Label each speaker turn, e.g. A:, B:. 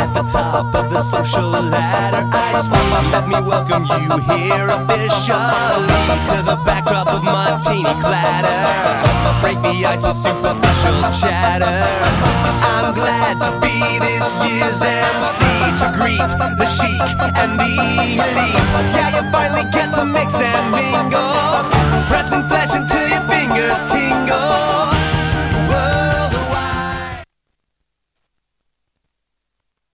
A: at the top of the social ladder. I speak, let me welcome you here officially to the backdrop of martini clatter. Break the ice with superficial chatter. I'm glad to be this year's MC, to greet the chic and the elite. Yeah, you finally get to mix and mingle.